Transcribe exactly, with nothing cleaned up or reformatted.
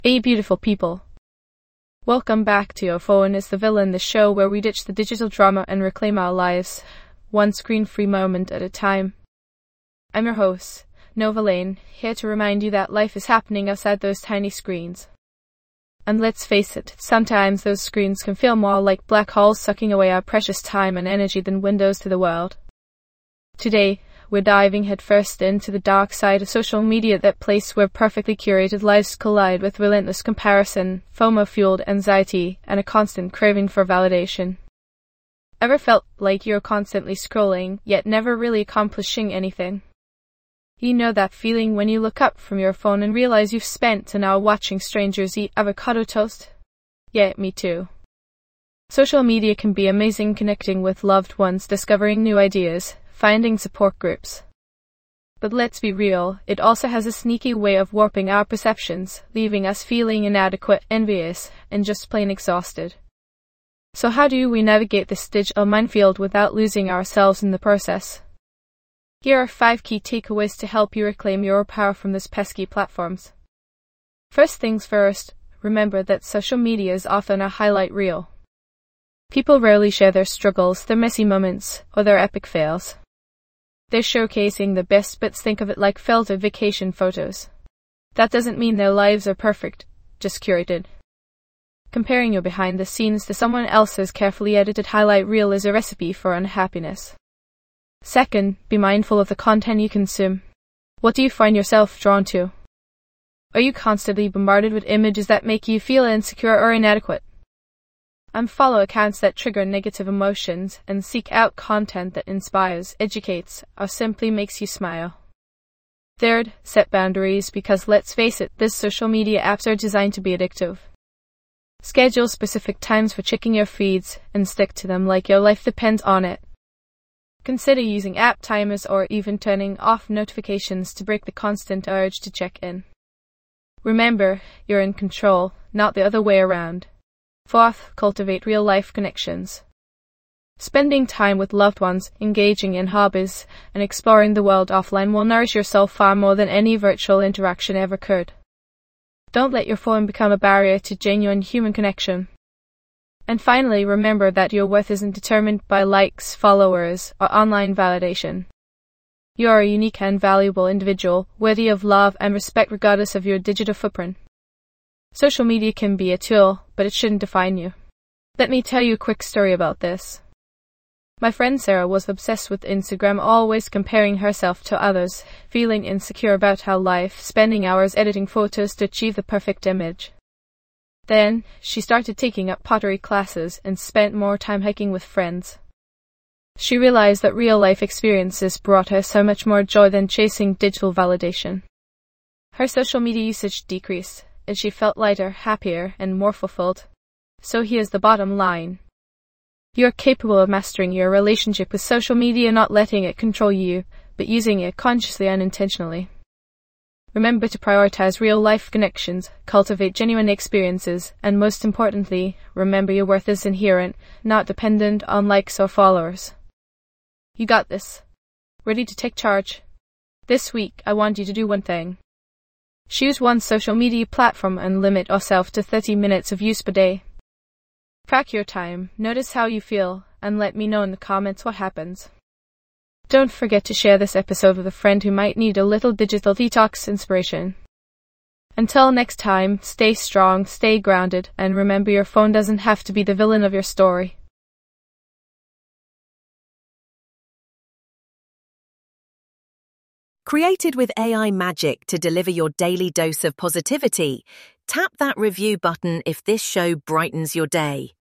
Hey beautiful people. Welcome back to Your Phone is the Villain, the show where we ditch the digital drama and reclaim our lives, one screen-free moment at a time. I'm your host, Nova Lane, here to remind you that life is happening outside those tiny screens. And let's face it, sometimes those screens can feel more like black holes sucking away our precious time and energy than windows to the world. Today, we're diving headfirst into the dark side of social media, that place where perfectly curated lives collide with relentless comparison, FOMO-fueled anxiety, and a constant craving for validation. Ever felt like you're constantly scrolling, yet never really accomplishing anything? You know that feeling when you look up from your phone and realize you've spent an hour watching strangers eat avocado toast? Yeah, me too. Social media can be amazing, connecting with loved ones, discovering new ideas, finding support groups. But let's be real, it also has a sneaky way of warping our perceptions, leaving us feeling inadequate, envious, and just plain exhausted. So how do we navigate this digital minefield without losing ourselves in the process? Here are five key takeaways to help you reclaim your power from these pesky platforms. First things first, remember that social media is often a highlight reel. People rarely share their struggles, their messy moments, or their epic fails. They're showcasing the best bits. Think of it like filtered vacation photos. That doesn't mean their lives are perfect, just curated. Comparing your behind the scenes to someone else's carefully edited highlight reel is a recipe for unhappiness. Second, be mindful of the content you consume. What do you find yourself drawn to? Are you constantly bombarded with images that make you feel insecure or inadequate? Unfollow accounts that trigger negative emotions and seek out content that inspires, educates, or simply makes you smile. Third, set boundaries, because let's face it, these social media apps are designed to be addictive. Schedule specific times for checking your feeds and stick to them like your life depends on it. Consider using app timers or even turning off notifications to break the constant urge to check in. Remember, you're in control, not the other way around. Fourth, cultivate real-life connections. Spending time with loved ones, engaging in hobbies, and exploring the world offline will nourish your soul far more than any virtual interaction ever could. Don't let your phone become a barrier to genuine human connection. And finally, remember that your worth isn't determined by likes, followers, or online validation. You are a unique and valuable individual, worthy of love and respect regardless of your digital footprint. Social media can be a tool, but it shouldn't define you. Let me tell you a quick story about this. My friend Sarah was obsessed with Instagram, always comparing herself to others, feeling insecure about her life, spending hours editing photos to achieve the perfect image. Then, she started taking up pottery classes and spent more time hiking with friends. She realized that real-life experiences brought her so much more joy than chasing digital validation. Her social media usage decreased, and she felt lighter, happier, and more fulfilled. So here's the bottom line. You're capable of mastering your relationship with social media, not letting it control you, but using it consciously and intentionally. Remember to prioritize real-life connections, cultivate genuine experiences, and most importantly, remember your worth is inherent, not dependent on likes or followers. You got this. Ready to take charge? This week, I want you to do one thing. Choose one social media platform and limit yourself to thirty minutes of use per day. Track your time, notice how you feel, and let me know in the comments what happens. Don't forget to share this episode with a friend who might need a little digital detox inspiration. Until next time, stay strong, stay grounded, and remember your phone doesn't have to be the villain of your story. Created with A I magic to deliver your daily dose of positivity, tap that review button if this show brightens your day.